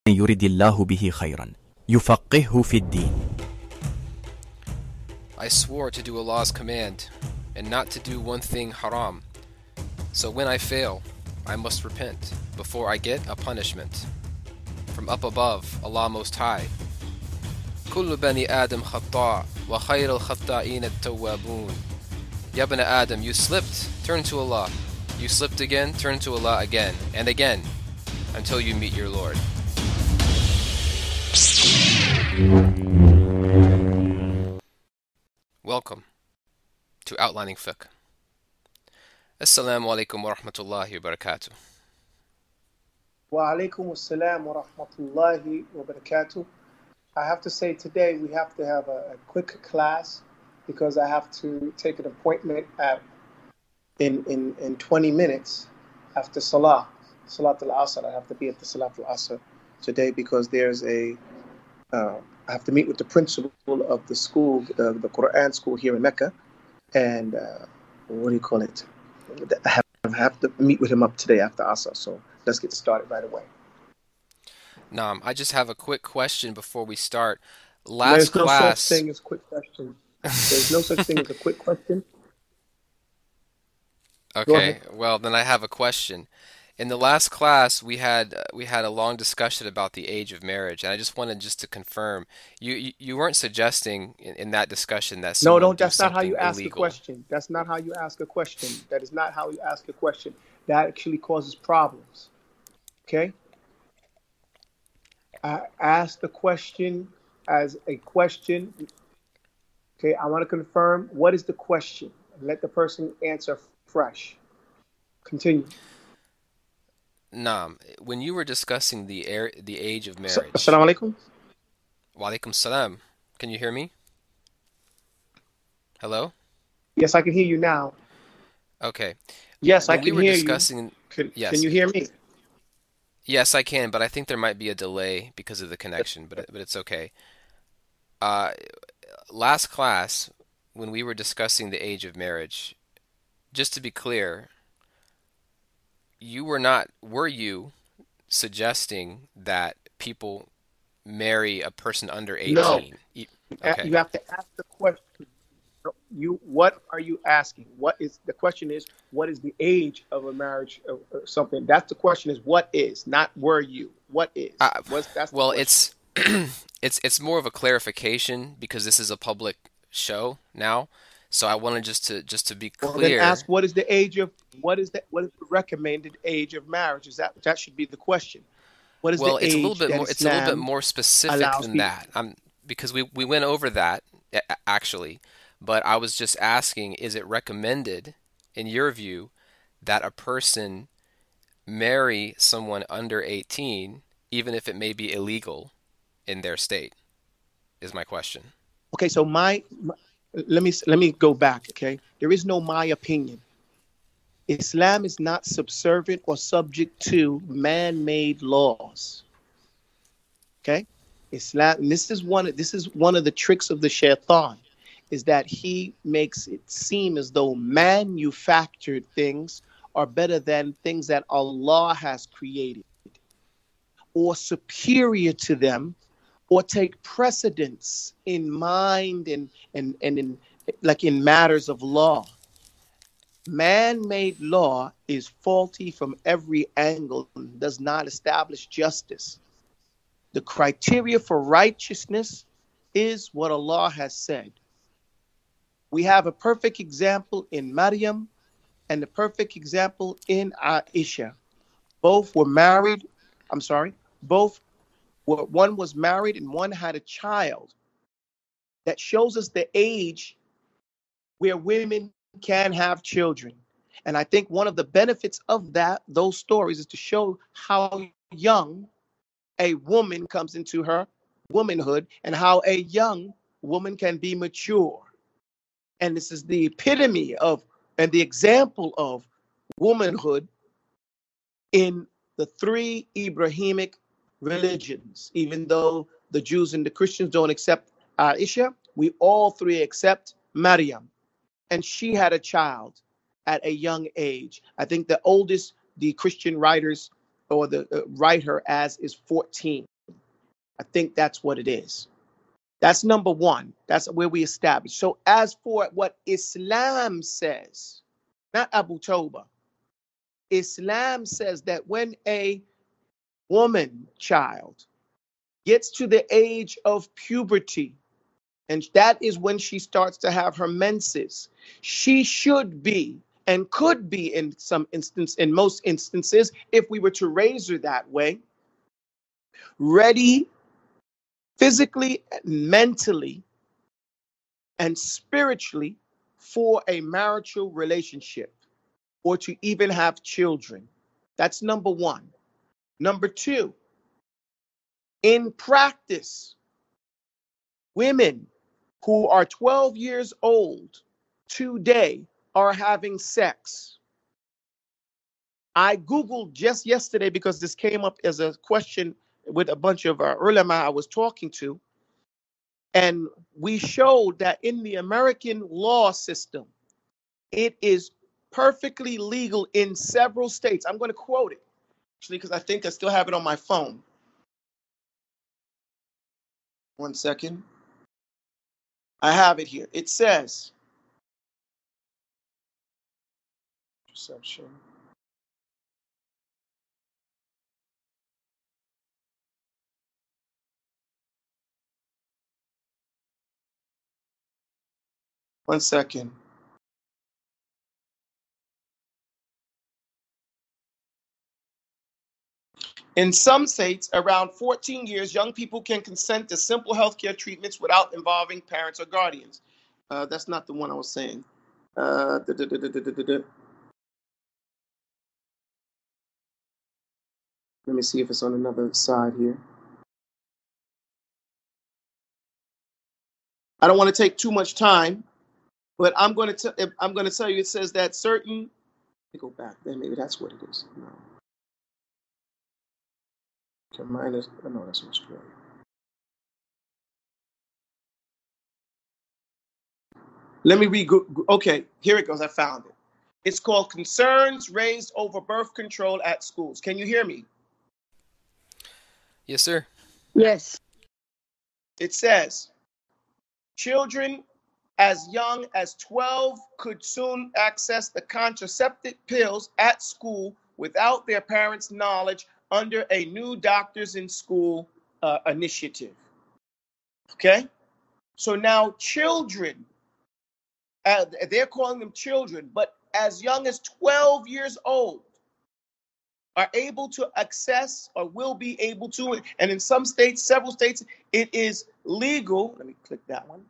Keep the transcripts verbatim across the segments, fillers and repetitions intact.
يرد الله به خيرا يفقهه في الدين. I swore to do Allah's command and not to do one thing haram. So when I fail, I must repent before I get a punishment from up above, Allah Most High. كل بني آدم خطاء وخير الخطائين التوابون. Ya bani Adam, you slipped, turn to Allah. You slipped again, turn to Allah again and again until you meet your Lord. Welcome to Outlining Fiqh. Assalamu alaikum wa rahmatullahi wa barakatuh. Wa alaikum assalam wa rahmatullahi wa barakatuh. I have to say today we have to have a, a quick class because I have to take an appointment at, in, in, in twenty minutes after Salah, Salat al-Asr. I have to be at the Salat al-Asr today because there's a, uh, I have to meet with the principal of the school, uh, the Quran school here in Mecca, and uh, what do you call it? I have, I have to meet with him up today after Asr, so let's get started right away. Naam, I just have a quick question before we start. Last There's no class... such thing as quick question. There's no such thing as a quick question. Okay, well then I have a question. In the last class, we had uh, we had a long discussion about the age of marriage, and I just wanted just to confirm you you, you weren't suggesting in, in that discussion that No, someone don't. do That's not how something you ask illegal. a question. That's not how you ask a question. That is not how you ask a question. That actually causes problems. Okay. I ask the question as a question. Okay, I want to confirm what is the question. Let the person answer fresh. Continue. Naam, when you were discussing the air, the age of So, marriage. Assalamu alaikum. Wa alaikum salam. Can you hear me? Hello? Yes, I can hear you now. Okay. Yes, I When we can were hear you. discussing, Can, yes, can you hear me? yes, I can, but I think there might be a delay because of the connection, but but it's okay. Uh, last class, when we were discussing the age of marriage, just to be clear, you were not, were you suggesting that people marry a person under No. eighteen? E- A- Okay. You have to ask the question. You, what are you asking? What is the question? Is what is the age of a marriage or, or something? That's the question. Is what is, not were you. What is? Uh, What's that's the well, question. it's it's it's more of a clarification because this is a public show now. So I wanted just to just to be Well, then ask clear. what is the age of what is the what is the recommended age of marriage? Is that that should be the question? What is Well, the it's a little age bit that more it's a little bit Islam more specific allows than people? that. I'm because we we went over that a- a- actually, but I was just asking, is it recommended in your view that a person marry someone under eighteen even if it may be illegal in their state? Is my question. Okay, so my, my let me let me go back. Okay, there is no my opinion. Islam is not subservient or subject to man-made laws. Okay, Islam. And this is one. This is one of the tricks of the shaitan, is that he makes it seem as though manufactured things are better than things that Allah has created, or superior to them, or take precedence in mind and and and in like in matters of law. Man-made law is faulty from every angle and does not establish justice. The criteria for righteousness is what Allah has said. We have a perfect example in Maryam and a perfect example in Aisha. Both were married. I'm sorry. Both were, one was married and one had a child. That shows us the age where women can have children. And I think one of the benefits of that, those stories, is to show how young a woman comes into her womanhood and how a young woman can be mature. And this is the epitome of and the example of womanhood in the three Abrahamic religions. Even though the Jews and the Christians don't accept Aisha, we all three accept Maryam. And she had a child at a young age. I think the oldest the Christian writers or the uh, write her as is fourteen. I think that's what it is. That's number one. That's where we establish. So as for what Islam says, not Abu Toba, Islam says that when a woman child gets to the age of puberty, and that is when she starts to have her menses, she should be and could be in some instance, in most instances, if we were to raise her that way, ready physically, mentally, and spiritually for a marital relationship or to even have children. That's number one. Number two, in practice, women who are twelve years old today are having sex. I Googled just yesterday because this came up as a question with a bunch of uh, ulama I was talking to. And we showed that in the American law system, it is perfectly legal in several states. I'm going to quote it, actually, because I think I still have it on my phone. One second. I have it here. It says, perception. One second. In some states, around fourteen years, young people can consent to simple healthcare treatments without involving parents or guardians. Uh, that's not the one I was saying. Uh, da, da, da, da, da, da, da. Let me see if it's on another side here. I don't want to take too much time, but I'm going to t- I'm going to tell you. It says that certain. Let me go back. Then maybe that's what it is. No. Okay, minus. Oh, no, that's Australia. Let me read. Okay, here it goes. I found it. It's called Concerns Raised Over Birth Control at Schools. Can you hear me? Yes, sir. Yes. It says, children as young as twelve could soon access the contraceptive pills at school without their parents' knowledge under a new Doctors in School uh, initiative. Okay? So now children, uh, they're calling them children, but as young as twelve years old are able to access or will be able to, and in some states, several states, it is legal. Let me click that one.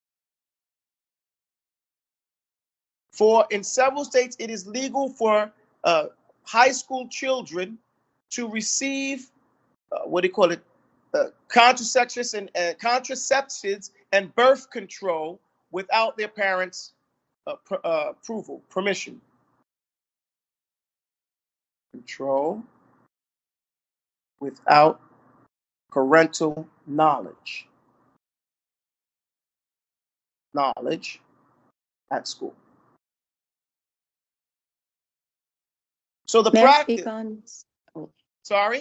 For in several states, it is legal for uh, high school children to receive uh, what do you call it, uh, contraceptives and uh, contraceptives and birth control without their parents' uh, pr- uh, approval, permission. Control without parental knowledge. Knowledge at school. So the May I speak practice. on? Oh. Sorry.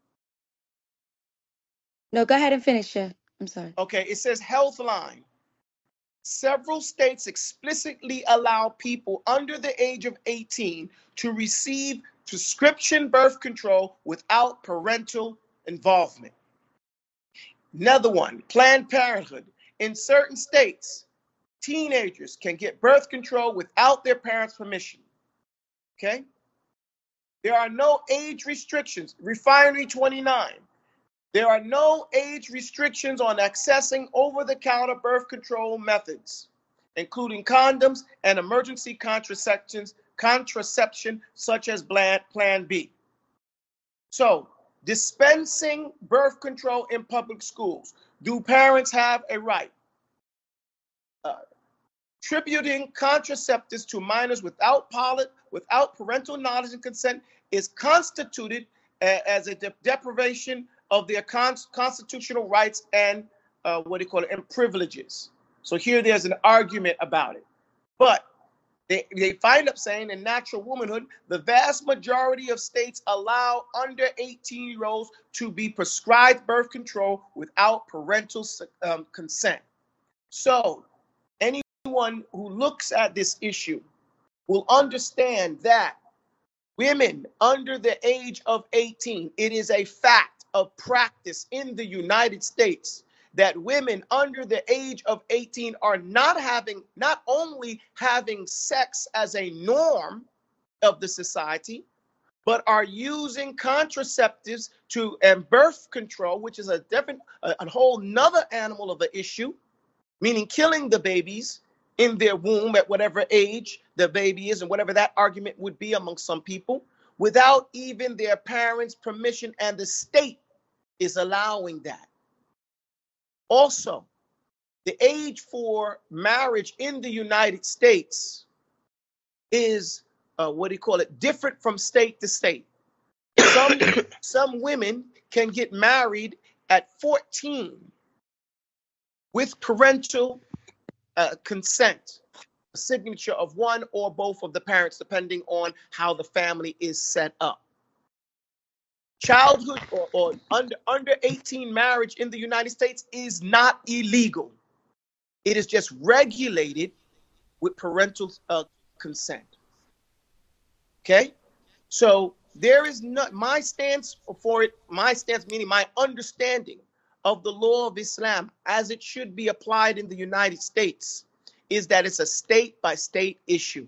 No, go ahead and finish it. I'm sorry. Okay, it says Healthline. Several states explicitly allow people under the age of eighteen to receive prescription birth control without parental involvement. Another one, Planned Parenthood. In certain states, teenagers can get birth control without their parents' permission. Okay? There are no age restrictions. Refinery twenty-nine. There are no age restrictions on accessing over-the-counter birth control methods, including condoms and emergency contraceptions, contraception such as Plan B. So, dispensing birth control in public schools. Do parents have a right? Uh, Tributing contraceptives to minors without, poly, without parental knowledge and consent is constituted uh, as a de- deprivation of their con- constitutional rights and uh, what do you call it, and privileges. So here there's an argument about it. But They, they find up saying in natural womanhood, the vast majority of states allow under eighteen year olds to be prescribed birth control without parental um, consent. So anyone who looks at this issue will understand that women under the age of eighteen, it is a fact of practice in the United States that women under the age of eighteen are not having, not only having sex as a norm of the society, but are using contraceptives to and birth control, which is a different, a, a whole nother animal of an issue, meaning killing the babies in their womb at whatever age the baby is, and whatever that argument would be among some people, without even their parents' permission, and the state is allowing that. Also, the age for marriage in the United States is, uh, what do you call it, different from state to state. Some, some women can get married at fourteen with parental uh, consent, a signature of one or both of the parents, depending on how the family is set up. Childhood or, or under under eighteen marriage in the United States is not illegal. It is just regulated with parental uh, consent. Okay, so there is not my stance for it. My stance, meaning my understanding of the law of Islam as it should be applied in the United States, is that it's a state by state issue.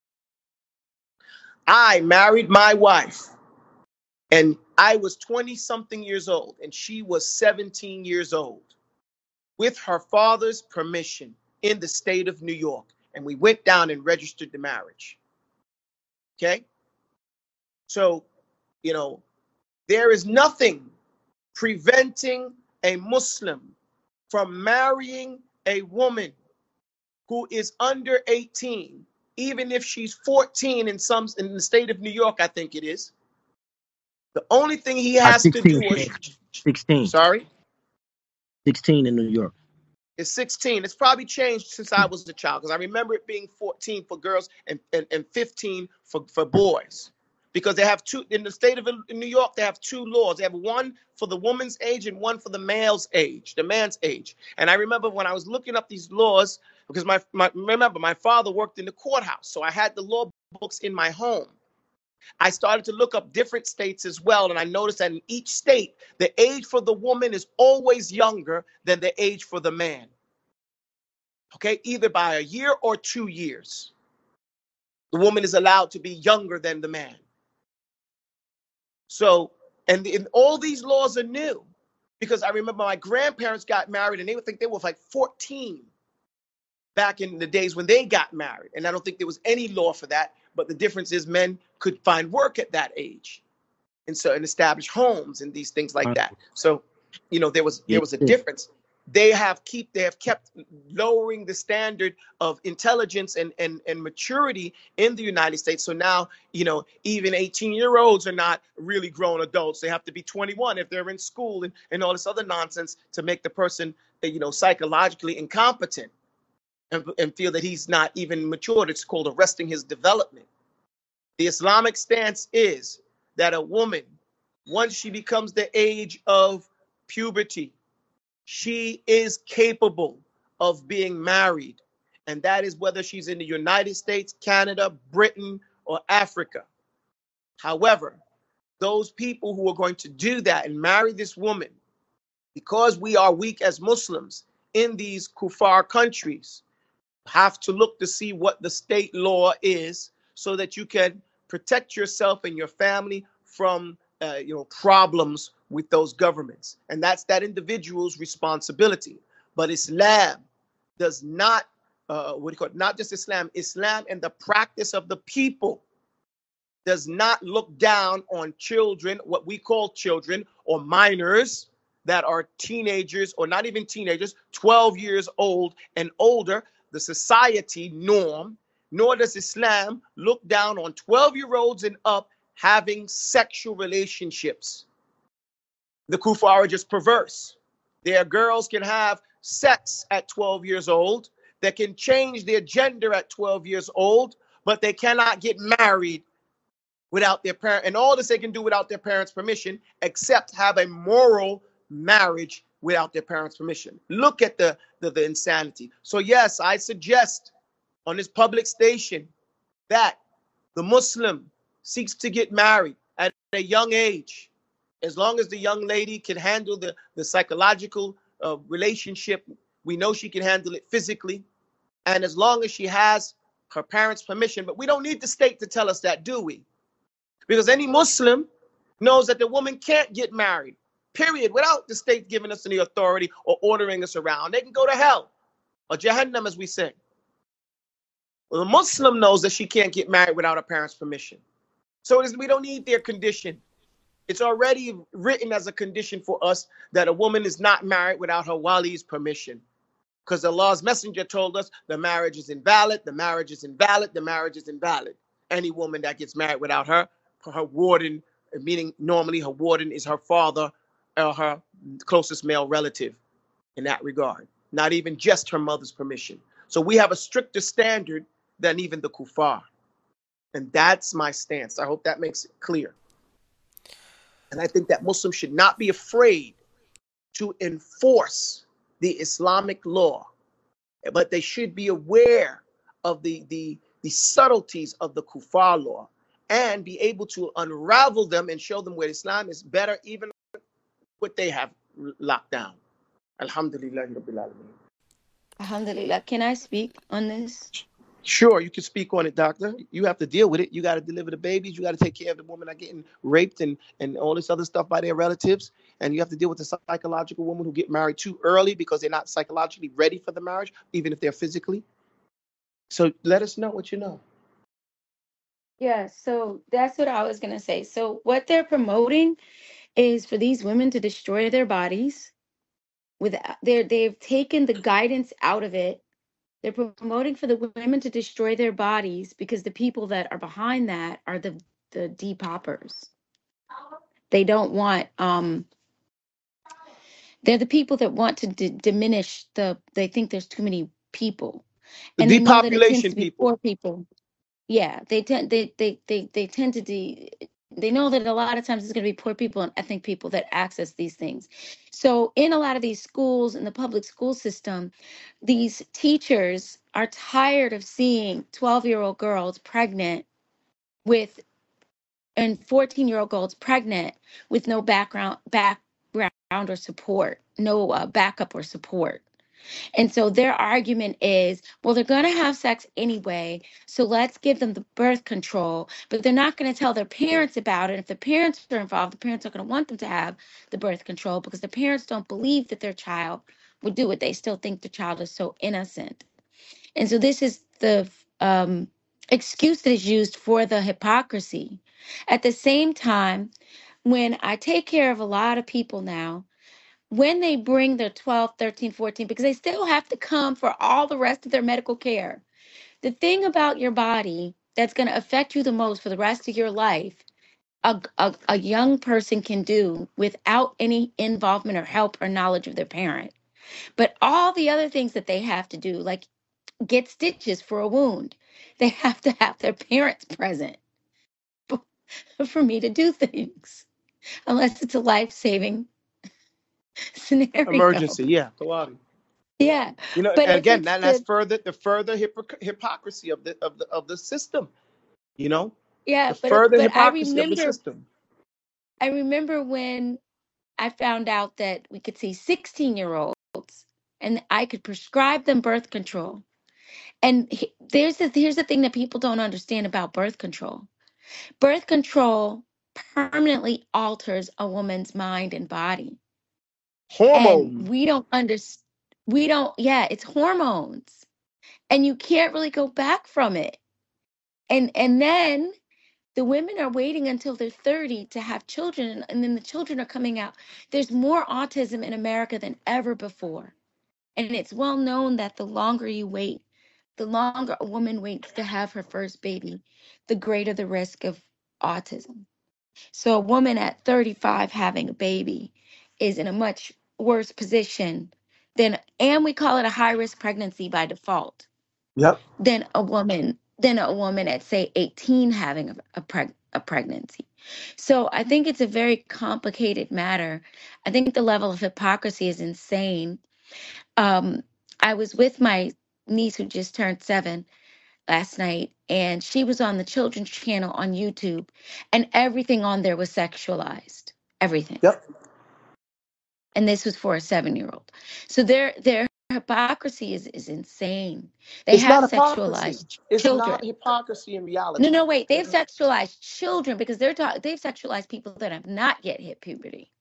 I married my wife, and I was twenty something years old, and she was seventeen years old, with her father's permission in the state of New York. And we went down and registered the marriage. Okay? So, you know, there is nothing preventing a Muslim from marrying a woman who is under eighteen, even if she's fourteen in some in the state of New York, I think it is. The only thing he has Uh, to do is sixteen. Sorry? sixteen in New York. It's sixteen. It's probably changed since I was a child, because I remember it being fourteen for girls and, and, and fifteen for, for boys. Because they have two, in the state of New York, they have two laws. They have one for the woman's age and one for the male's age, the man's age. And I remember when I was looking up these laws, because my, my remember, my father worked in the courthouse, so I had the law books in my home. I started to look up different states as well, and I noticed that in each state, the age for the woman is always younger than the age for the man. Okay, either by a year or two years. The woman is allowed to be younger than the man. So, and, and all these laws are new, because I remember my grandparents got married and they would think they were like fourteen back in the days when they got married. And I don't think there was any law for that. But the difference is men could find work at that age, and so and establish homes and these things like that. So, you know, there was there was a difference. They have keep they have kept lowering the standard of intelligence and, and, and maturity in the United States. So now, you know, even eighteen year olds are not really grown adults. They have to be twenty-one if they're in school, and, and all this other nonsense to make the person, you know, psychologically incompetent and, and feel that he's not even matured. It's called arresting his development. The Islamic stance is that a woman, once she becomes the age of puberty, she is capable of being married. And that is whether she's in the United States, Canada, Britain, or Africa. However, those people who are going to do that and marry this woman, because we are weak as Muslims in these kuffar countries, have to look to see what the state law is so that you can protect yourself and your family from uh, you know, problems with those governments. And that's that individual's responsibility. But Islam does not, uh, what do you call it? Not just Islam, Islam and the practice of the people does not look down on children, what we call children or minors that are teenagers or not even teenagers, twelve years old and older, the society norm, nor does Islam look down on twelve year olds and up having sexual relationships. The kuffar are just perverse. Their girls can have sex at twelve years old. They can change their gender at twelve years old, but they cannot get married without their parent, and all this they can do without their parents' permission, except have a moral marriage without their parents' permission. Look at the, the, the insanity. So yes, I suggest on this public station that the Muslim seeks to get married at a young age, as long as the young lady can handle the, the psychological uh, relationship. We know she can handle it physically, and as long as she has her parents' permission. But we don't need the state to tell us that, do we? Because any Muslim knows that the woman can't get married, period, without the state giving us any authority or ordering us around. They can go to hell, or Jahannam, as we say. Well, the Muslim knows that she can't get married without her parents' permission. So it is, we don't need their condition. It's already written as a condition for us that a woman is not married without her wali's permission. Because Allah's messenger told us the marriage is invalid, the marriage is invalid, the marriage is invalid. Any woman that gets married without her, her warden, meaning normally her warden is her father or her closest male relative in that regard. Not even just her mother's permission. So we have a stricter standard than even the kuffar. And that's my stance. I hope that makes it clear. And I think that Muslims should not be afraid to enforce the Islamic law, but they should be aware of the, the, the subtleties of the kuffar law and be able to unravel them and show them where Islam is better, even what they have locked down. Alhamdulillah Rabbil Alameen. Alhamdulillah. Can I speak on this? Sure, you can speak on it, doctor. You have to deal with it. You got to deliver the babies. You got to take care of the women that are getting raped and, and all this other stuff by their relatives. And you have to deal with the psychological women who get married too early because they're not psychologically ready for the marriage, even if they're physically. So let us know what you know. Yeah, so that's what I was going to say. So what they're promoting is for these women to destroy their bodies. With they're, they've taken the guidance out of it. They're promoting for the women to destroy their bodies because the people that are behind that are the, the depoppers. They don't want, um, they're the people that want to d- diminish the, they think there's too many people. The And they know that it tends depopulation to be people. poor people. Yeah, they tend, they, they, they, they tend to, de- they know that a lot of times it's going to be poor people and ethnic people that access these things. So in a lot of these schools, in the public school system, these teachers are tired of seeing twelve-year-old girls pregnant with, and fourteen-year-old girls pregnant with no background, background or support, no uh, backup or support. And so their argument is, well, they're going to have sex anyway, so let's give them the birth control, but they're not going to tell their parents about it. If the parents are involved, the parents are going to want them to have the birth control because the parents don't believe that their child would do it. They still think the child is so innocent. And so this is the um, excuse that is used for the hypocrisy. At the same time, when I take care of a lot of people now, when they bring their twelve, thirteen, fourteen, because they still have to come for all the rest of their medical care. The thing about your body that's going to affect you the most for the rest of your life, a, a, a young person can do without any involvement or help or knowledge of their parent. But all the other things that they have to do, like get stitches for a wound, they have to have their parents present for me to do things, unless it's a life-saving scenario. Emergency, yeah. Tawari. Yeah, You know, but and if again, it's that, that's the further the further hypocr- hypocrisy of the of the of the system. You know, yeah, the but further but I hypocrisy of the remember system. I remember when I found out that we could see sixteen year olds and I could prescribe them birth control. And he- there's the, here's the thing that people don't understand about birth control. Birth control permanently alters a woman's mind and body. And Hormone. we don't understand. We don't, yeah, it's hormones. And you can't really go back from it. And and then the women are waiting until they're thirty to have children, and then the children are coming out. There's more autism in America than ever before. And it's well known that the longer you wait, the longer a woman waits to have her first baby, the greater the risk of autism. So a woman at thirty-five having a baby is in a much worse position than, and we call it a high risk pregnancy by default, Yep. than a woman than a woman at say eighteen having a, a, preg- a pregnancy. So I think it's a very complicated matter. I think the level of hypocrisy is insane. Um, I was with my niece who just turned seven last night, and she was on the children's channel on YouTube, and everything on there was sexualized. Everything. Yep. And this was for a seven-year-old. So their their hypocrisy is is insane. They It's have not hypocrisy. sexualized ch- It's children. not hypocrisy in No, reality. no, wait. They've sexualized children because they're talk- they've sexualized people that have not yet hit puberty.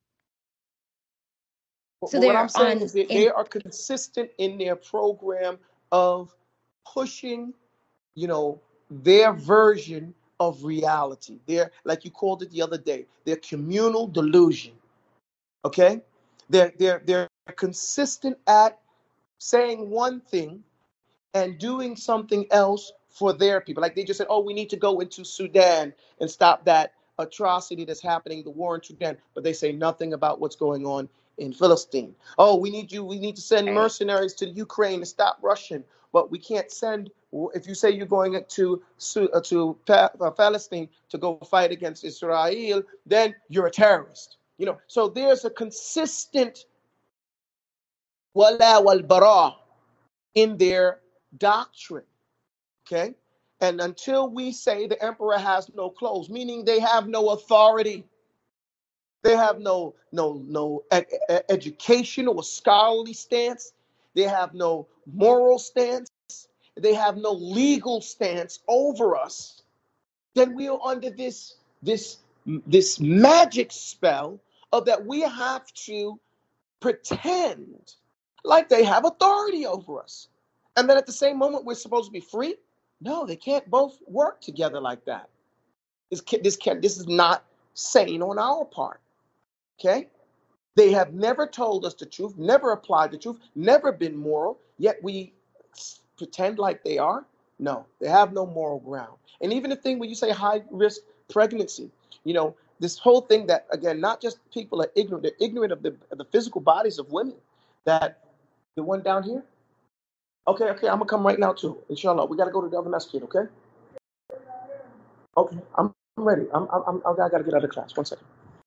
But So what I'm they're saying on is that they in are consistent in their program of pushing, you know, their version of reality. Their, like you called it the other day, their communal delusion. Okay? They're they're they're consistent at saying one thing and doing something else for their people. Like they just said, oh, we need to go into Sudan and stop that atrocity that's happening, the war in Sudan, but they say nothing about what's going on in Philistine. Oh, we need you, we need to send right. mercenaries to Ukraine to stop Russian, but we can't send, if you say you're going to uh, to uh, Palestine to go fight against Israel, then you're a terrorist. You know, so there's a consistent wala wal bara in their doctrine. Okay? And until we say the emperor has no clothes, meaning they have no authority, they have no no no e- e- educational or scholarly stance, they have no moral stance, they have no legal stance over us, then we are under this this this magic spell of that we have to pretend like they have authority over us. And then at the same moment, we're supposed to be free. No, they can't both work together like that. This can, this can, this is not sane on our part. Okay? They have never told us the truth, never applied the truth, never been moral, yet we pretend like they are. No, they have no moral ground. And even the thing when you say high risk pregnancy, you know, this whole thing that, again, not just people are ignorant, they're ignorant of the, of the physical bodies of women. That the one down here? Okay, okay, I'm gonna come right now too. Inshallah, we gotta go to the other masjid, okay? Okay, I'm, I'm ready. I'm, I'm, I'm, I gotta get out of class. One second.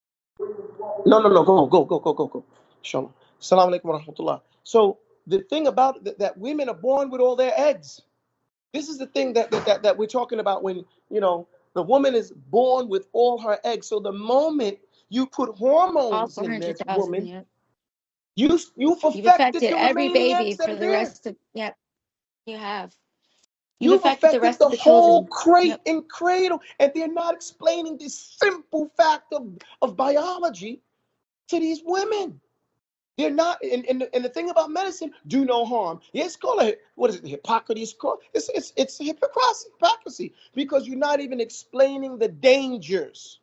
No, no, no, go, go, go, go, go, go. Inshallah. Assalamu alaikum wa rahmatullah. So the thing about that, that women are born with all their eggs. This is the thing that, that, that, that we're talking about when, you know, the woman is born with all her eggs. So the moment you put All hormones in this four hundred thousand, woman, yep. you, you've You've affected affected the every remaining baby eggs that for are the there. rest of, yep, you have. You've You've affected the affected rest the of the whole children. crate Yep. and cradle, and they're not explaining this simple fact of, of biology to these women. They're not, and, and, and the thing about medicine, do no harm. Yeah, it's called a, what is it, Hippocrates? It's, it's, it's hypocrisy, hypocrisy, because you're not even explaining the dangers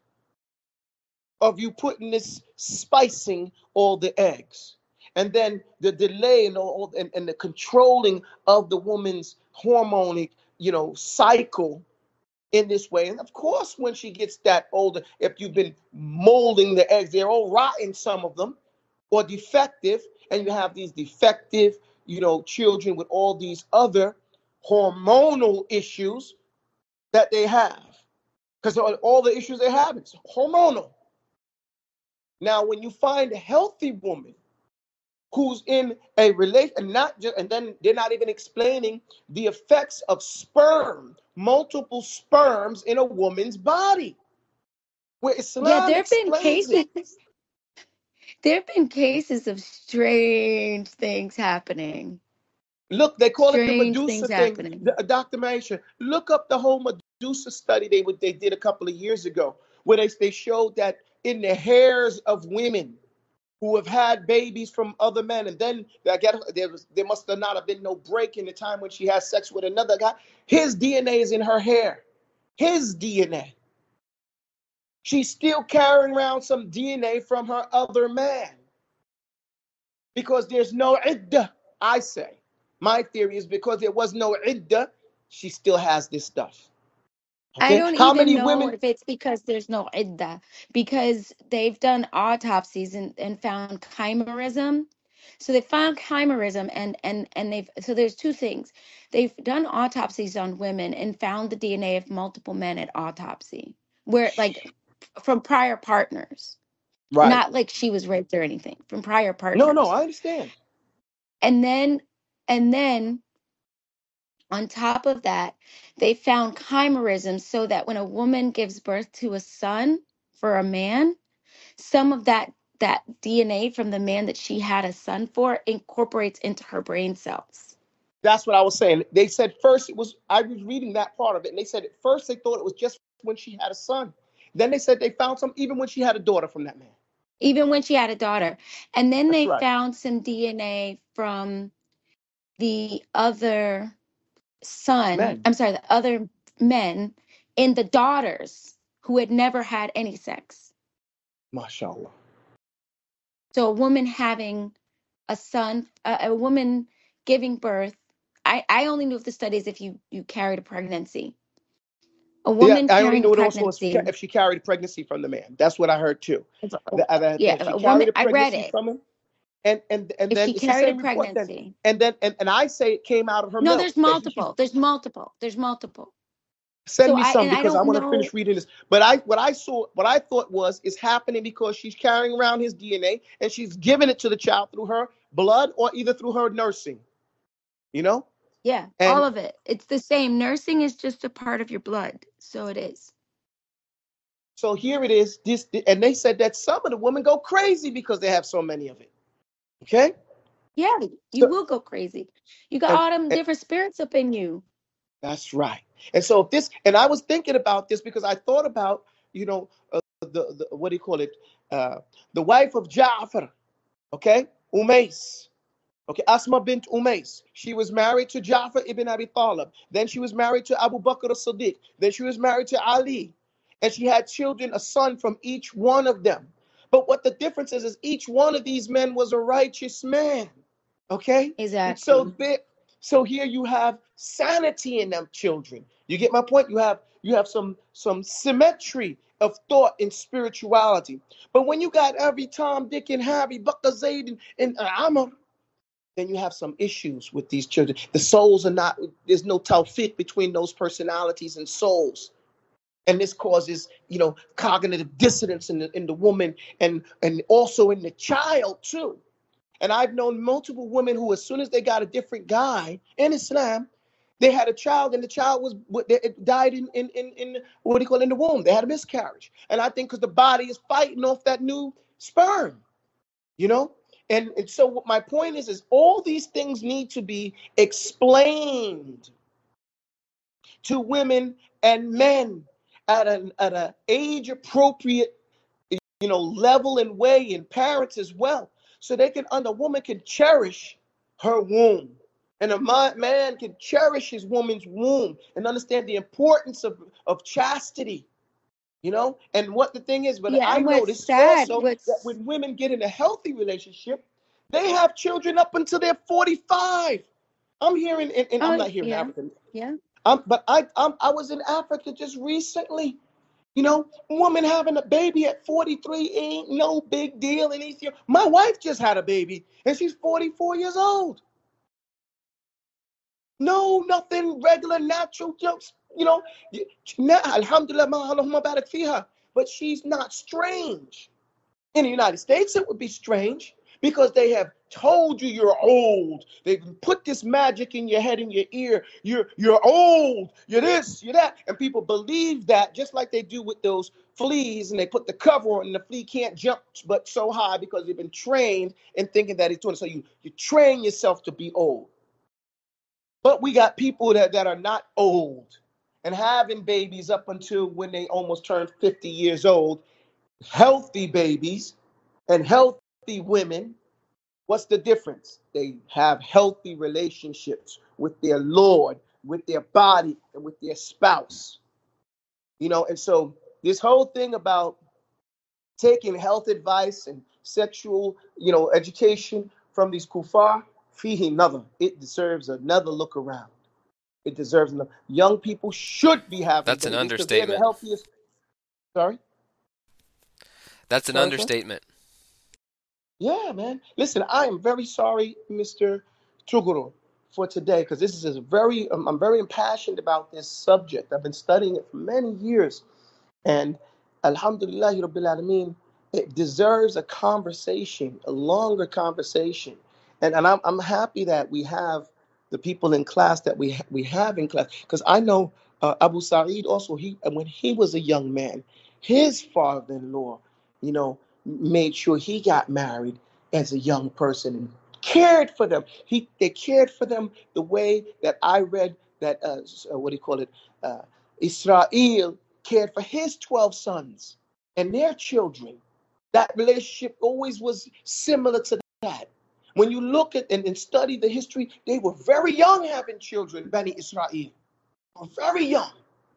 of you putting this spicing all the eggs. And then the delay and, all, and, and the controlling of the woman's hormone, you know, cycle in this way. And of course, when she gets that older, if you've been molding the eggs, they're all rotten, some of them, or defective, and you have these defective, you know, children with all these other hormonal issues that they have. Because all the issues they have, it's hormonal. Now, when you find a healthy woman who's in a relation, and not just, and then they're not even explaining the effects of sperm, multiple sperms in a woman's body, where Yeah, Islam there have been explains cases. it. There have been cases of strange things happening. Look, they call it the Strange Medusa things thing. happening. The, uh, Doctor Maisha, look up the whole Medusa study they would they did a couple of years ago, where they, they showed that in the hairs of women who have had babies from other men, and then I guess there was there must have not have been no break in the time when she has sex with another guy. His D N A is in her hair. His D N A. She's still carrying around some D N A from her other man because there's no iddah. I say my theory is because there was no iddah, she still has this stuff. I Okay, don't how even many know women? if it's because there's no idda, because they've done autopsies and, and found chimerism. So they found chimerism, and and and they've so there's two things. They've done autopsies on women and found the D N A of multiple men at autopsy, where like from prior partners, Right. not like she was raped or anything, from prior No, no, partners. I understand. And then and then on top of that, they found chimerism so that when a woman gives birth to a son for a man, some of that that D N A from the man that she had a son for incorporates into her brain cells. That's what I was saying. They said first it was, I was reading that part of it, and they said at first they thought it was just when she had a son. Then they said they found some even when she had a daughter from that man. Even when she had a daughter. And then That's they right. found some D N A from the other son, Men. I'm sorry, the other men in the daughters who had never had any sex. MashaAllah. So a woman having a son, a, a woman giving birth. I, I only knew of the studies if you, you carried a pregnancy. A Yeah, woman I only carrying a knew it also was pregnancy. if she carried a pregnancy from the man. That's what I heard too. That, that, Yeah, that she a woman, carried a I read pregnancy it. from him, and and and If then she it's the carried a same report then, pregnancy. and then and, and I say it came out of her No, milk there's that he multiple. There's multiple. There's multiple. send So me I some and I because I don't want to know. finish reading this. But I what I saw what I thought was is happening because she's carrying around his D N A and she's giving it to the child through her blood or either through her nursing. You know? Yeah, And all of it. It's the same. Nursing is just a part of your blood. So it is. so here it is. This and they said that some of the women go crazy because they have so many of it. Okay? Yeah, you So will go crazy. You got and, all them and different spirits up in you. that's right. And so if this, and I was thinking about this because I thought about, you know, uh, the, the what do you call it? Uh, the wife of Ja'far, okay, Umais. Okay, Asma bint Umais. She was married to Ja'far ibn Abi Talib. Then she was married to Abu Bakr as-Siddiq. Then she was married to Ali. And she had children, a son from each one of them. But what the difference is, is each one of these men was a righteous man. Okay? And so Exactly. they, so here you have sanity in them children. You get my point? You have you have some some symmetry of thought and spirituality. But when you got every Tom, Dick, and Harry, Bakr, Zayd, and, and Amr, then you have some issues with these children. The souls are not, there's no tawfiq between those personalities and souls. And this causes, you know, cognitive dissonance in the in the woman and and also in the child too. And I've known multiple women who, as soon as they got a different guy in Islam, they had a child, and the child was it died in in in, in what do you call it, in the womb. They had a miscarriage, and I think because the body is fighting off that new sperm, you know. And, and so what my point is is all these things need to be explained to women and men at an at a age appropriate, you know, level and way, and parents as well, so they can, and a woman can cherish her womb, and a man can cherish his woman's womb and understand the importance of, of chastity, you know. And what the thing is, but Yeah, I and what's noticed sad, also that what's when women get in a healthy relationship, they have children up until they're forty-five. I'm hearing, and, and I'm oh not here in yeah, Africa, yeah. um, but I I'm, I was in Africa just recently. You know, woman having a baby at forty-three ain't no big deal in Ethiopia. My wife just had a baby and she's forty-four years old. No, nothing regular, natural, just, you know, alhamdulillah, Allahumma barak fiha. But she's not strange. In the United States, it would be strange because they have told you you're old. They've put this magic in your head, in your ear. You're you're old. You're this. You're that. And people believe that, just like they do with those fleas, and they put the cover on, and the flea can't jump but so high because they've been trained in thinking that it's doing it. So you you train yourself to be old. But we got people that, that are not old and having babies up until when they almost turn fifty years old, healthy babies and healthy women. What's the difference? They have healthy relationships with their Lord, with their body, and with their spouse. You know, and so this whole thing about taking health advice and sexual, you know, education from these kuffar, fihi another. It deserves another look around. It deserves another. Young people should be having That's an babies because they're the understatement. healthiest. Sorry? That's an Sorry, sir? understatement. Yeah, man. Listen, I am very sorry, Mister Tuguru, for today, because this is a very, um, I'm very impassioned about this subject. I've been studying it for many years. And Alhamdulillah Rabbil Alameen, it deserves a conversation, a longer conversation. And, and I'm, I'm happy that we have the people in class that we, ha- we have in class. Because I know uh, Abu Sa'id also, he when he was a young man, his father-in-law, you know, made sure he got married as a young person and cared for them. He They cared for them the way that I read that, uh, s- uh, what do you call it, uh, Israel cared for his twelve sons and their children. That relationship always was similar to that. When you look at and, and study the history, they were very young having children, Bani Israel. They were very young.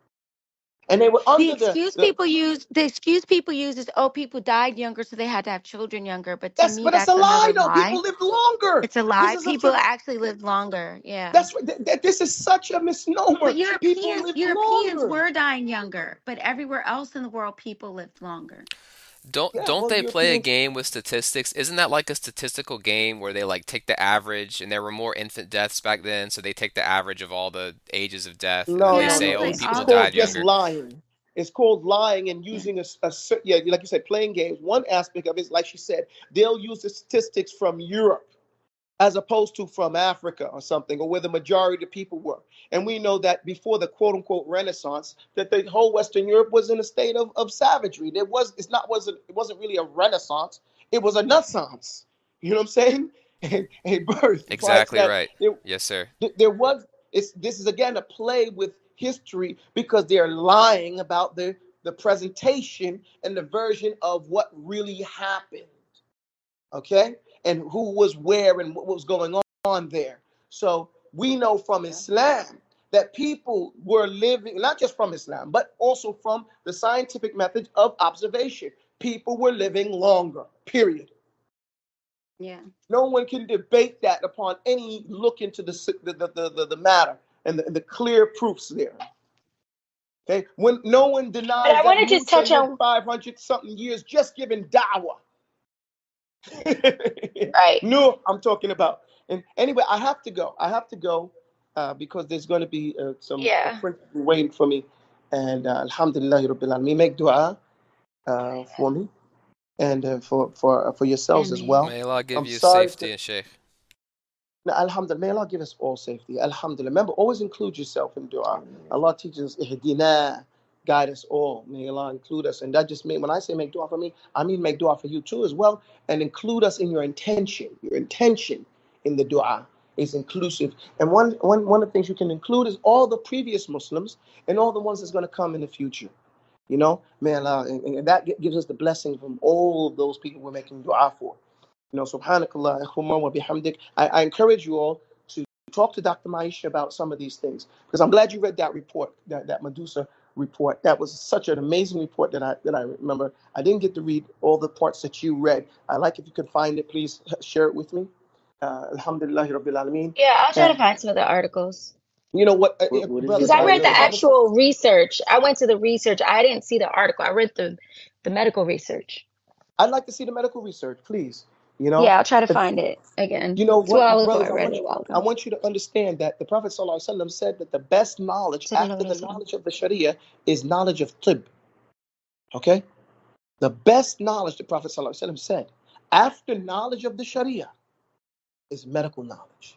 And they were The under the, excuse the people use, the excuse people use is, oh, people died younger, so they had to have children younger. But to that's me, but that's a that's lie another though. lie. People lived longer. It's a This lie. is a People actually lived longer. Yeah. that's what th- th- this is such a But misnomer. People Europeans, lived Europeans longer. were dying younger, but everywhere else in the world, people lived longer. Don't Yeah, don't well, they play a Europeans. game with statistics? Isn't that like a statistical game where they like take the average and there were more infant deaths back then, so they take the average of all the ages of death and then No, they Yeah, no, say, no. "Oh, actually, It's it's people all the called died just younger." lying. It's called lying and yeah, using a, a cer- yeah, like you said, playing games. One aspect of it is, like she said, they'll use the statistics from Europe as opposed to from Africa or something, or where the majority of the people were. And we know that before the quote unquote Renaissance, that the whole Western Europe was in a state of, of savagery. There was it's not wasn't it wasn't really a Renaissance, it was a naissance. You know what I'm saying? A, a birth. Why it's Exactly that right. it, Yes, sir. th- there was it's this is again a play with history because they're lying about the the presentation and the version of what really happened, okay, and who was where and what was going on there. So we know from yeah, Islam that people were living, not just from Islam but also from the scientific method of observation, people were living longer, period. yeah. No one can debate that upon any look into the the the, the, the matter and the, the clear proofs there. Okay, when no one But denies I that wanted to Musa touch lived on, five hundred something years just giving dawah. right. No, I'm talking about. And anyway, I have to go. I have to go uh, because there's going to be uh, some a Yeah. print waiting for me. And uh, Alhamdulillah, Rabbil Alameen, make dua uh, for me and uh, for for uh, for yourselves as Amen. well. May Allah give I'm you sorry to. safety and Sheikh. No, Alhamdulillah, may Allah give us all safety. Alhamdulillah. Remember, always include yourself in dua. Allah teaches us, ihdina, guide us all. May Allah include us. And that just means, when I say make dua for me, I mean make dua for you too as well. And include us in your intention. Your intention in the dua is inclusive. And one, one, one of the things you can include is all the previous Muslims and all the ones that's going to come in the future. You know, may Allah, and, and that gives us the blessing from all of those people we're making dua for. You know, subhanakallah, Allahumma wa bihamdik. I, I encourage you all to talk to Doctor Maisha about some of these things because I'm glad you read that report, that, that Medusa report. That was such an amazing report that I that I remember. I didn't get to read all the parts that you read. I like if you could find it, please share it with me. Uh, Alhamdulillah Rabbil Alameen. Yeah, I'll try to And find some of the articles. you know what, uh, What uh, what is Because it brothers, I uh, called read the the again? Prophet. actual research. I went to the research. I didn't see the article. I read the the medical research. I'd like to see the medical research, please. You know, Yeah, I'll try to find it again. You know It's what I what, look for. I brothers, I read it want a you, while I ago. want you to understand that the Prophet ﷺ said that the best knowledge after the knowledge of the Sharia is knowledge of tib. Okay? The best knowledge, the Prophet ﷺ said, after knowledge of the Sharia is medical knowledge.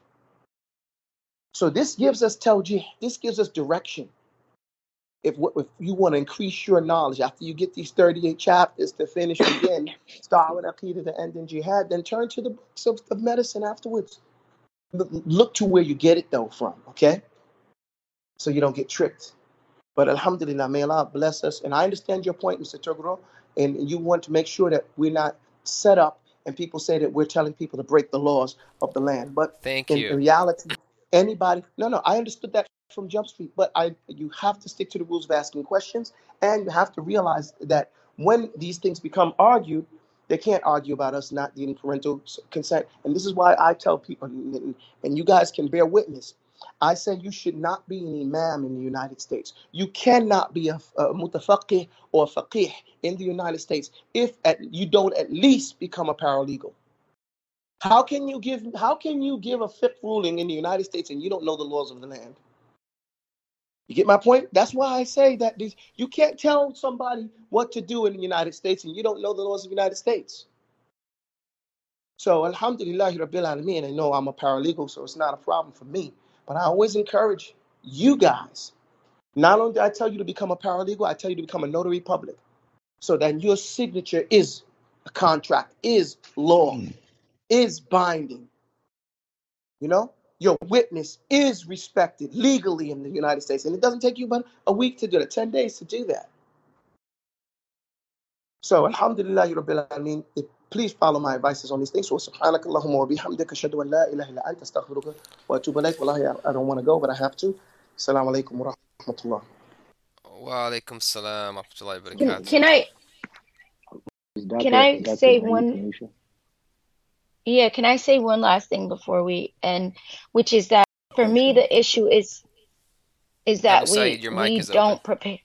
So this gives us tawjih, this gives us direction. If, if you want to increase your knowledge after you get these thirty-eight chapters to finish again, start with Aqidah to end in Jihad, then turn to the books of, of medicine afterwards. Look to where you get it though from, okay? So you don't get tricked. But Alhamdulillah, may Allah bless us. And I understand your point, Mister Toguro, and you want to make sure that we're not set up and people say that we're telling people to break the laws of the land. But Thank in, in you. reality, anybody, no, no, I understood that from Jump Street, but I, you have to stick to the rules of asking questions, and you have to realize that when these things become argued, they can't argue about us not needing parental consent. And this is why I tell people, and, and you guys can bear witness, I say you should not be an imam in the United States. You cannot be a, a mutafaqih or a faqih in the United States if at, you don't at least become a paralegal. How can you give how can you give a fiqh ruling in the United States and you don't know the laws of the land? You get my point? That's why I say that these, you can't tell somebody what to do in the United States and you don't know the laws of the United States. So alhamdulillah rabbil alameen, I know I'm a paralegal, so it's not a problem for me. But I always encourage you guys. Not only do I tell you to become a paralegal, I tell you to become a notary public. So that your signature is a contract, is law, is binding. You know? Your witness is respected legally in the United States. And it doesn't take you but a week to do it, ten days to do that. So alhamdulillah rabbil alameen, please follow my advices on these things. So subhanakallahumma wa bihamdika ashhadu an la ilaha illa anta astaghfiruka wa atubu ilayk. Wallahi, I don't want to go, but I have to. Assalamu alaikum wa rahmatullah. Wa alaikum salam wa rahmatullahi wa Can, barakatuh. can I Is can Doctor I Doctor say Naive one? Tanisha? Yeah, can I say one last thing before we end, which is that for Oh, me sure. the issue is is Abu that Said, we your mic we is open. don't prepare.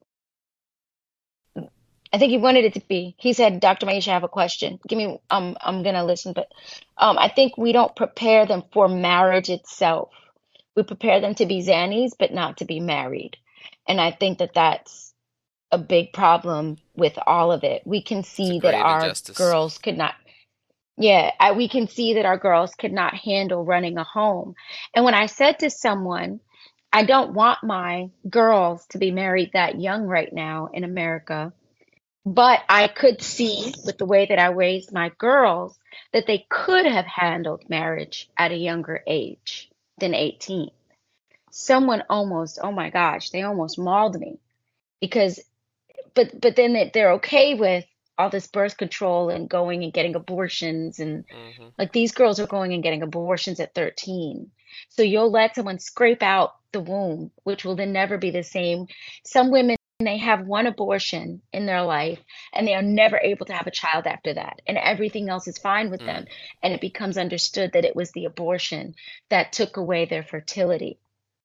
I think he wanted it to be. He said, Doctor Maisha, I have a question. Give me, um, I'm gonna listen, but um, I think we don't prepare them for marriage itself. We prepare them to be zannies, but not to be married. And I think that that's a big problem with all of it. We can It's a see that grave our injustice. girls could not, yeah, I, we can see that our girls could not handle running a home. And when I said to someone, I don't want my girls to be married that young right now in America, but I could see with the way that I raised my girls that they could have handled marriage at a younger age than eighteen. Someone almost, oh my gosh, they almost mauled me because, but but then they, they're okay with all this birth control and going and getting abortions, and Hmm. like these girls are going and getting abortions at thirteen. So you'll let someone scrape out the womb, which will then never be the same. Some women, they have one abortion in their life and they are never able to have a child after that. And everything else is fine with Mm. them. And it becomes understood that it was the abortion that took away their fertility.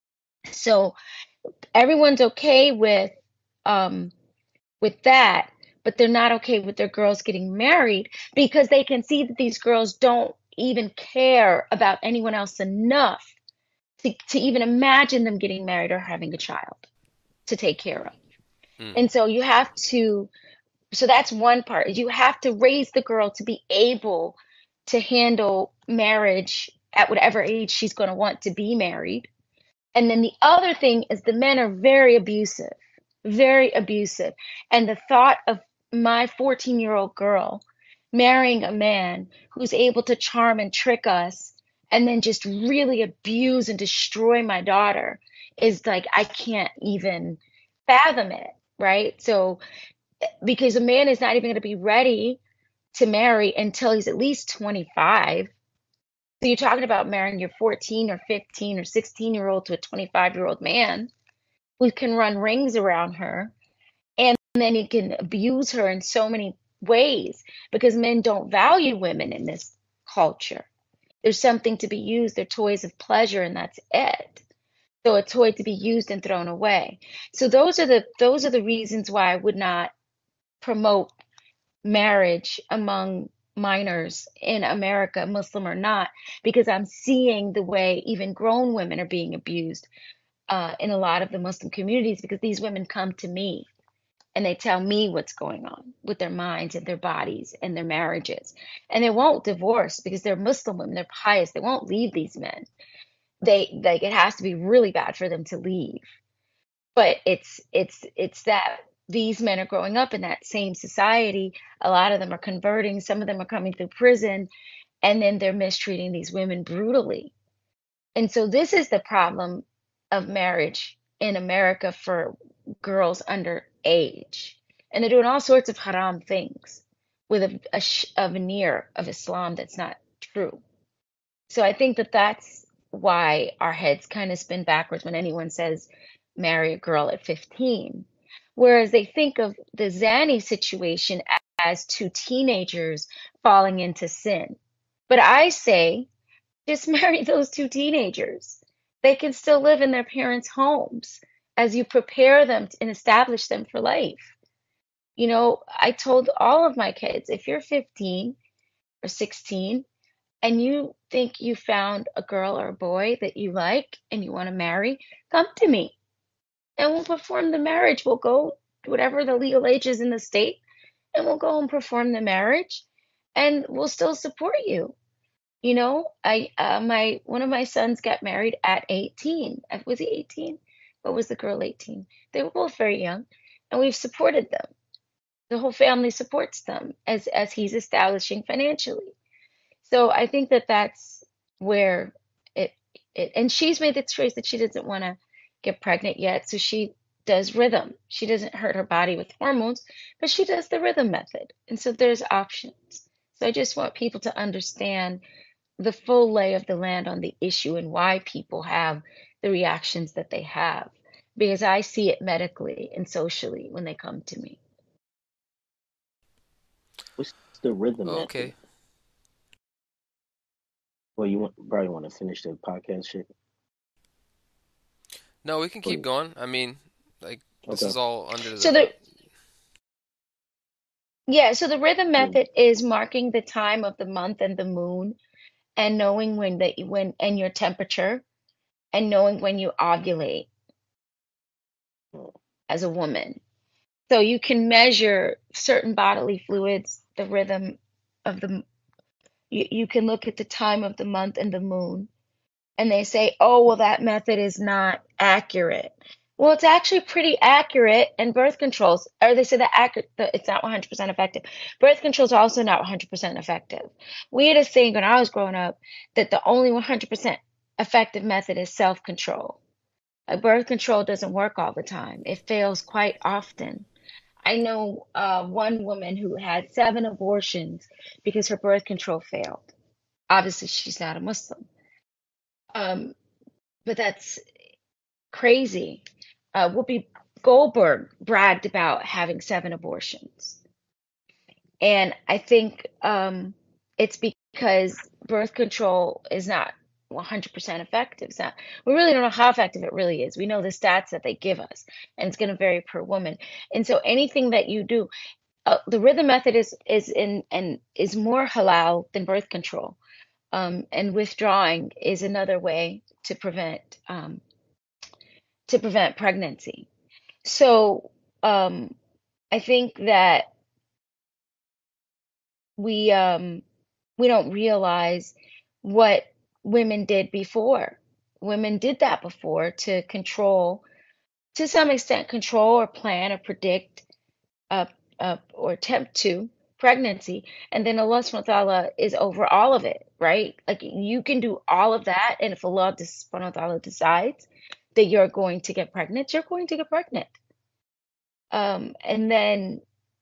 So everyone's okay with um with that, but they're not okay with their girls getting married because they can see that these girls don't even care about anyone else enough to, to even imagine them getting married or having a child to take care of. Mm. And so you have to, so that's one part. You have to raise the girl to be able to handle marriage at whatever age she's going to want to be married. And then the other thing is the men are very abusive, very abusive. And the thought of my fourteen year old girl marrying a man who's able to charm and trick us and then just really abuse and destroy my daughter is like, I can't even fathom it, right? So, because a man is not even going to be ready to marry until he's at least twenty-five. So you're talking about marrying your fourteen or fifteen or sixteen year old to a twenty-five year old man who can run rings around her, and then he can abuse her in so many ways because men don't value women in this culture. There's something to be used, they're toys of pleasure, and that's it. So a toy to be used and thrown away. So those are the those are the reasons why I would not promote marriage among minors in America, Muslim or not, because I'm seeing the way even grown women are being abused uh, in a lot of the Muslim communities because these women come to me and they tell me what's going on with their minds and their bodies and their marriages. And they won't divorce because they're Muslim women, they're pious, they won't leave these men. They like it has to be really bad for them to leave. But it's it's it's that these men are growing up in that same society. A lot of them are converting, some of them are coming through prison, and then they're mistreating these women brutally. And so this is the problem of marriage in America for girls under age. And they're doing all sorts of haram things with a, a, a veneer of Islam that's not true. So I think that that's why our heads kind of spin backwards when anyone says marry a girl at fifteen. Whereas they think of the Zanny situation as two teenagers falling into sin. But I say just marry those two teenagers. They can still live in their parents' homes as you prepare them and establish them for life. You know, I told all of my kids, if you're fifteen or sixteen and you think you found a girl or a boy that you like and you want to marry, come to me and we'll perform the marriage. We'll go whatever the legal age is in the state, and we'll go and perform the marriage, and we'll still support you. You know, I uh, my one of my sons got married at eighteen. Uh, Was he eighteen? Or was the girl eighteen? They were both very young, and we've supported them. The whole family supports them as as he's establishing financially. So I think that that's where it it and she's made the choice that she doesn't want to get pregnant yet, so she does rhythm. She doesn't hurt her body with hormones, but she does the rhythm method. And so there's options. So I just want people to understand the full lay of the land on the issue and why people have the reactions that they have, because I see it medically and socially when they come to me. What's the rhythm method? Okay. Well, you want probably want to finish the podcast shit. No, we can keep Or- going. I mean, like this Okay. is all under the. So the yeah, so the rhythm method is marking the time of the month and the moon, and knowing when that when and your temperature, and knowing when you ovulate as a woman. So you can measure certain bodily fluids, the rhythm of the you, you can look at the time of the month and the moon, and they say, oh, well, that method is not accurate. Well, it's actually pretty accurate, and birth controls, or they say that accurate, that it's not one hundred percent effective. Birth controls are also not one hundred percent effective. We had a saying when I was growing up that the only one hundred percent effective method is self-control. Uh, birth control doesn't work all the time. It fails quite often. I know uh, one woman who had seven abortions because her birth control failed. Obviously, she's not a Muslim. Um, but that's crazy. Uh, Whoopi Goldberg bragged about having seven abortions. And I think um, it's because birth control is not one hundred percent effective. It's not, we really don't know how effective it really is. We know the stats that they give us, and it's going to vary per woman. And so anything that you do, uh, the rhythm method is is in and is more halal than birth control. Um, and withdrawing is another way to prevent um, to prevent pregnancy. So um, I think that we um, we don't realize what women did before. Women did that before to control, to some extent, control or plan or predict uh, uh, or attempt to pregnancy. And then Allah subhanahu wa ta'ala is over all of it, right? Like you can do all of that. And if Allah subhanahu wa ta'ala decides that you're going to get pregnant, you're going to get pregnant. Um, and then,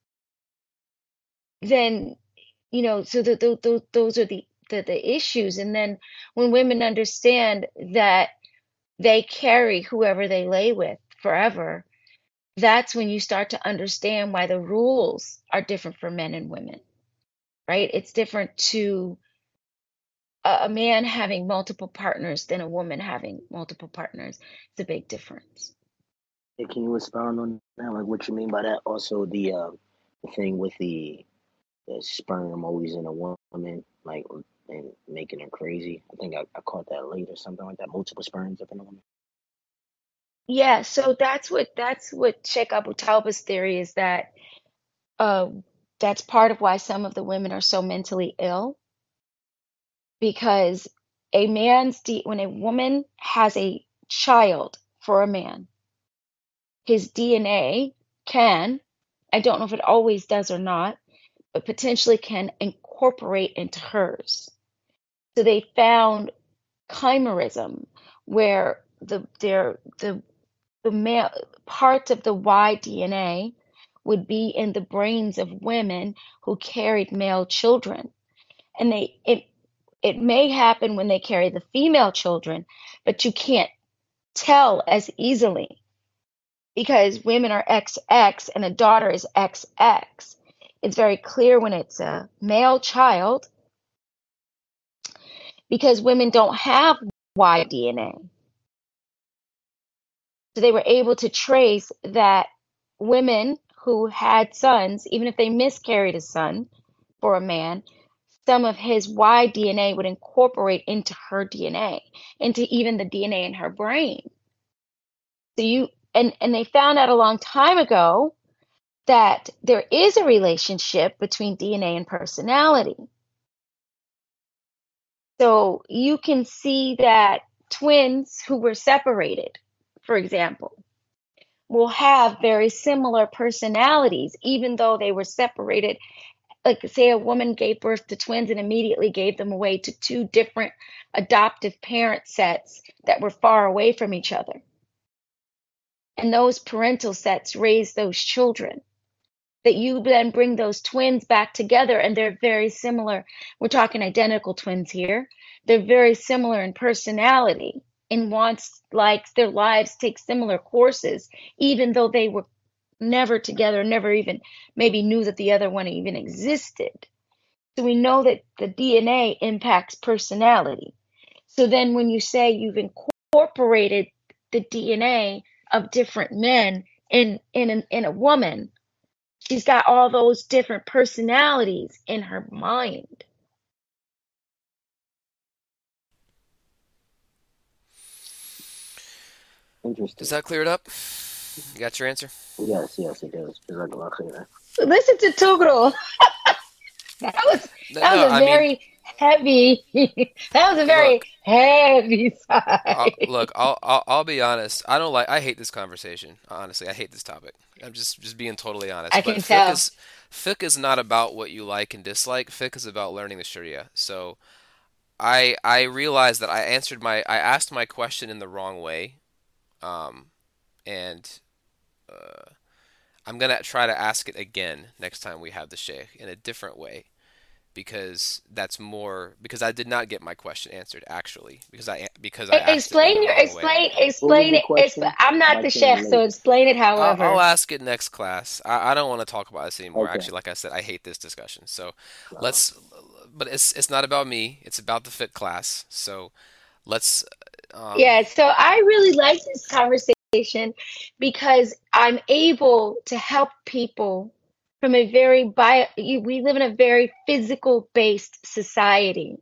then, you know, so the, the, the, those are the, the, the issues. And then when women understand that they carry whoever they lay with forever, that's when you start to understand why the rules are different for men and women, right? It's different to a, a man having multiple partners than a woman having multiple partners. It's a big difference. Hey, can you expound on that? Like, what you mean by that? Also, the uh, the thing with the, the sperm always in a woman, like, and making her crazy. I think I, I caught that late or something like that. Multiple sperms up in a woman. Yeah, so that's what that's what Sheikh Abu Tawba's theory is, that uh, that's part of why some of the women are so mentally ill, because a man's D, when a woman has a child for a man, his D N A can, I don't know if it always does or not, but potentially can incorporate into hers. So they found chimerism, where the their the the male parts of the Y D N A would be in the brains of women who carried male children. And they it it may happen when they carry the female children, but you can't tell as easily because women are X X and a daughter is X X. It's very clear when it's a male child because women don't have Y D N A. So they were able to trace that women who had sons, even if they miscarried a son for a man, some of his Y D N A would incorporate into her D N A, into even the D N A in her brain. So you and and they found out a long time ago that there is a relationship between D N A and personality. So you can see that twins who were separated, for example, will have very similar personalities, even though they were separated. Like, say, a woman gave birth to twins and immediately gave them away to two different adoptive parent sets that were far away from each other. And those parental sets raised those children. That you then bring those twins back together and they're very similar. We're talking identical twins here. They're very similar in personality, in wants, likes, their lives take similar courses, even though they were never together, never even maybe knew that the other one even existed. So we know that the D N A impacts personality. So then when you say you've incorporated the D N A of different men in in an, in a woman, she's got all those different personalities in her mind. Interesting. Does that clear it up? You got your answer? Yes, yes, it does. Jazakallah khairan. Listen to Tugro. that was No, that was no, a I mean, very heavy. that was a very look, heavy I'll, side. look, I'll, I'll, I'll be honest. I don't like. I hate this conversation. Honestly, I hate this topic. I'm just, just being totally honest. I But can fiqh tell. is, fiqh is not about what you like and dislike. Fiqh is about learning the Sharia. So I, I realized that I answered my, I asked my question in the wrong way, um, and uh, I'm gonna try to ask it again next time we have the sheikh in a different way because that's more because I did not get my question answered actually because I because I E- asked it in the Explain your wrong way. explain What was explain the it. Exp- question? I'm not I the came chef, in so late. explain it. I'll, I'll However, ask it next class. I, I don't want to talk about this anymore. Okay. Actually, like I said, I hate this discussion. So No. let's, but it's it's not about me. It's about the fit class. So let's, um, yeah. So I really like this conversation because I'm able to help people from a very bio. you- We live in a very physical based society.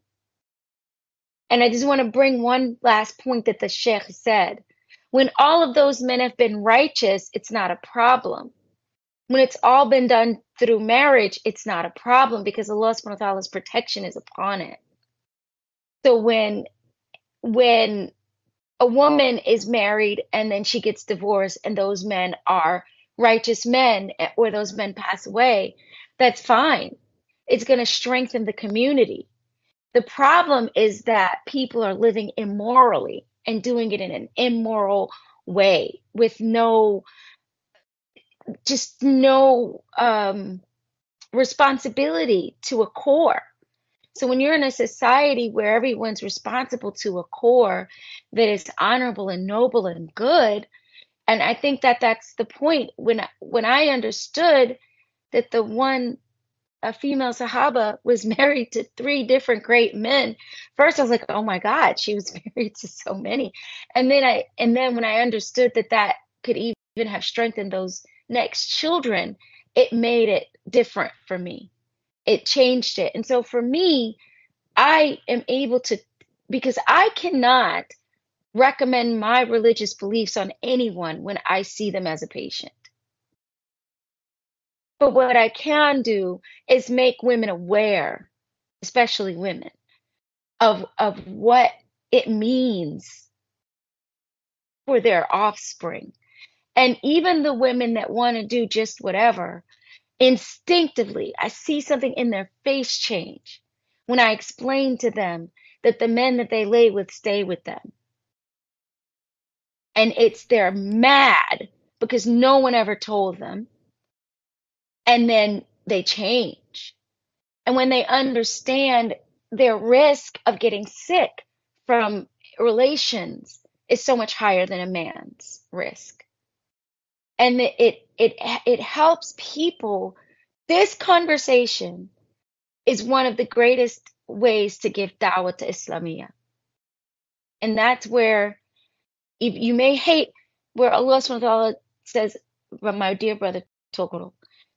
And I just want to bring one last point that the Sheikh said. When all of those men have been righteous, it's not a problem. When it's all been done through marriage, it's not a problem because Allah subhanahu wa ta'ala's protection is upon it. So when when a woman is married and then she gets divorced and those men are righteous men or those men pass away, that's fine. It's going to strengthen the community. The problem is that people are living immorally and doing it in an immoral way with no, just no um, responsibility to a core. So when you're in a society where everyone's responsible to a core that is honorable and noble and good, and I think that that's the point. When when I understood that the one a female Sahaba was married to three different great men. First, I was like, "Oh my God, she was married to so many." And then I, and then when I understood that that could even have strengthened those next children, it made it different for me. It changed it. And so for me, I am able to, because I cannot recommend my religious beliefs on anyone when I see them as a patient. But what I can do is make women aware, especially women, of of what it means for their offspring. And even the women that want to do just whatever, instinctively, I see something in their face change when I explain to them that the men that they lay with stay with them. And it's they're mad because no one ever told them. And then they change. And when they understand their risk of getting sick from relations is so much higher than a man's risk. And it it it, it helps people. This conversation is one of the greatest ways to give da'wah to Islamia. And that's where if you may hate where Allah subhanahu wa ta'ala says, but my dear brother Tokoro,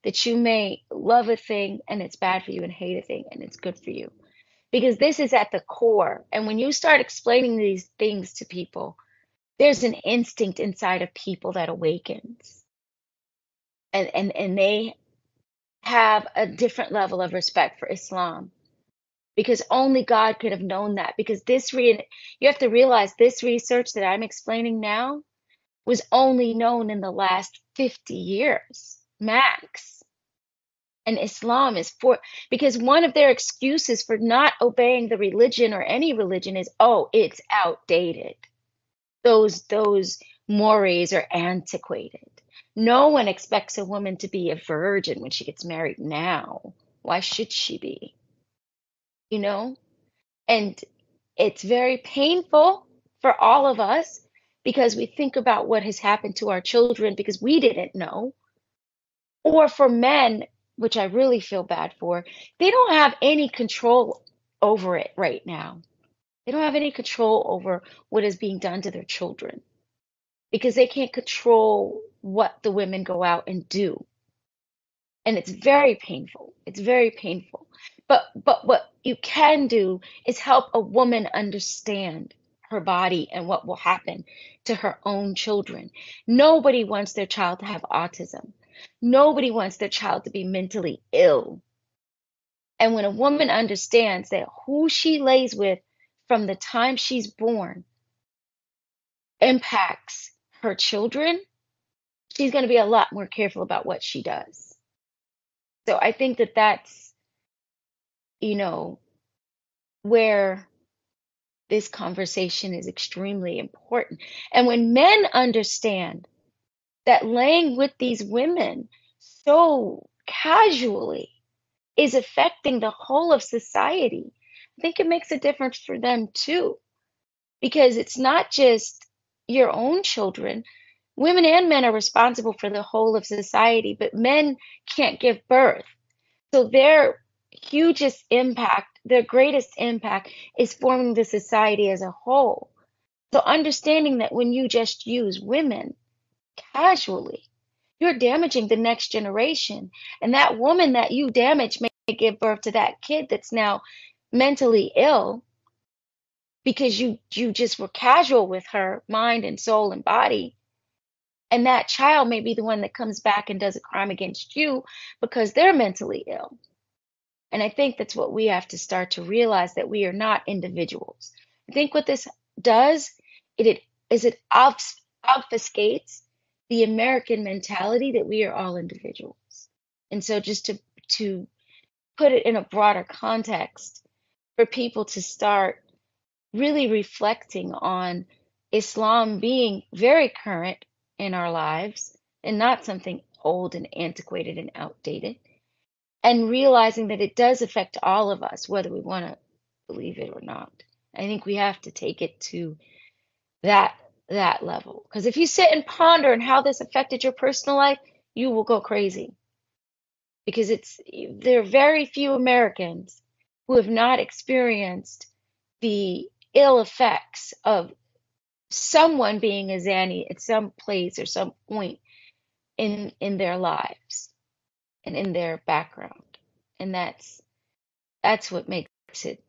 that you may love a thing and it's bad for you and hate a thing and it's good for you. Because this is at the core. And when you start explaining these things to people, there's an instinct inside of people that awakens. And and and they have a different level of respect for Islam because only God could have known that. Because this re you have to realize this research that I'm explaining now was only known in the last fifty years max. And Islam is for, because one of their excuses for not obeying the religion or any religion is, oh, it's outdated. Those those mores are antiquated. No one expects a woman to be a virgin when she gets married now. Why should she be? You know? And it's very painful for all of us because we think about what has happened to our children because we didn't know. Or for men, which I really feel bad for, they don't have any control over it right now. They don't have any control over what is being done to their children because they can't control what the women go out and do. And it's very painful. It's very painful. But but what you can do is help a woman understand her body and what will happen to her own children. Nobody wants their child to have autism. Nobody wants their child to be mentally ill. And when a woman understands that who she lays with from the time she's born impacts her children, she's going to be a lot more careful about what she does. So I think that that's, you know, where this conversation is extremely important. And when men understand that laying with these women so casually is affecting the whole of society, I think it makes a difference for them too. Because it's not just your own children. Women and men are responsible for the whole of society, but men can't give birth. So their hugest impact, their greatest impact is forming the society as a whole. So understanding that when you just use women casually, you're damaging the next generation. And that woman that you damage may give birth to that kid that's now mentally ill because you you just were casual with her mind and soul and body. And that child may be the one that comes back and does a crime against you because they're mentally ill. And I think that's what we have to start to realize, that we are not individuals. I think what this does, it, it is it obf- obfuscates the American mentality that we are all individuals. And so just to to put it in a broader context for people to start really reflecting on Islam being very current in our lives and not something old and antiquated and outdated, and realizing that it does affect all of us, whether we want to believe it or not. I think we have to take it to that that level. Because if you sit and ponder on how this affected your personal life, you will go crazy. Because it's there are very few Americans who have not experienced the ill effects of someone being a Zanny at some place or some point in in their lives and in their background. And that's that's what makes it,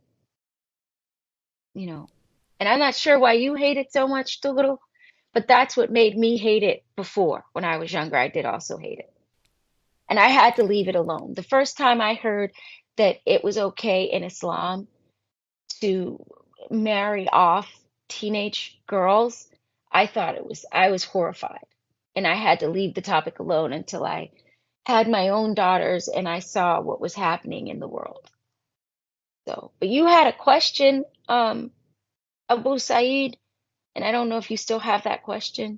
you know. And I'm not sure why you hate it so much, Doolittle, but that's what made me hate it before. When I was younger, I did also hate it. And I had to leave it alone. The first time I heard that it was okay in Islam to marry off teenage girls, I thought it was, I was horrified. And I had to leave the topic alone until I had my own daughters and I saw what was happening in the world. So, but you had a question, um, Abu Saeed, and I don't know if you still have that question.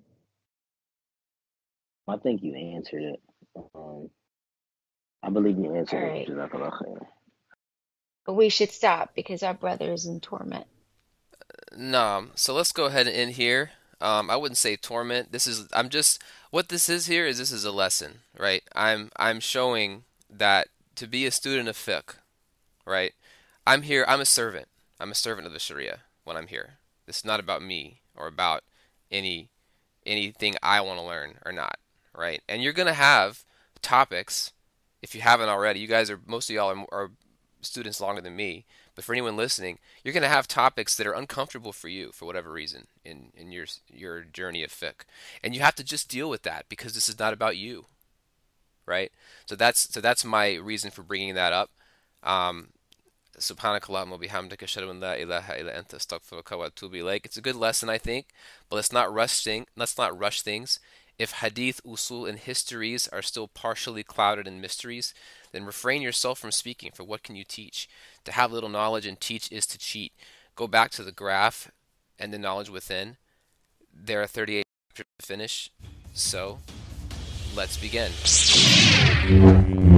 I think you answered it. Um, I believe you answered All it. right. Jazakallah khair. But we should stop because our brother is in torment. Nah, so let's go ahead and end here. Um, I wouldn't say torment. This is I'm just what this is here is this is a lesson, right? I'm I'm showing that to be a student of fiqh, right? I'm here. I'm a servant. I'm a servant of the Sharia when I'm here. This is not about me or about any anything I want to learn or not, right? And you're gonna have topics if you haven't already, you guys are, most of y'all are, are students longer than me, but for anyone listening, you're going to have topics that are uncomfortable for you for whatever reason in, in your your journey of fiqh. And you have to just deal with that because this is not about you, right? So that's so that's my reason for bringing that up. Um, Subhanakallahumma wa bihamdika ashhadu an la ilaha illa anta astaghfiruka wa atubu ilaik. It's a good lesson, I think, but let's not rush thing, let's not rush things. If hadith, usul, and histories are still partially clouded in mysteries, then refrain yourself from speaking, for what can you teach? To have little knowledge and teach is to cheat. Go back to the graph and the knowledge within. There are thirty-eight chapters to finish, so let's begin.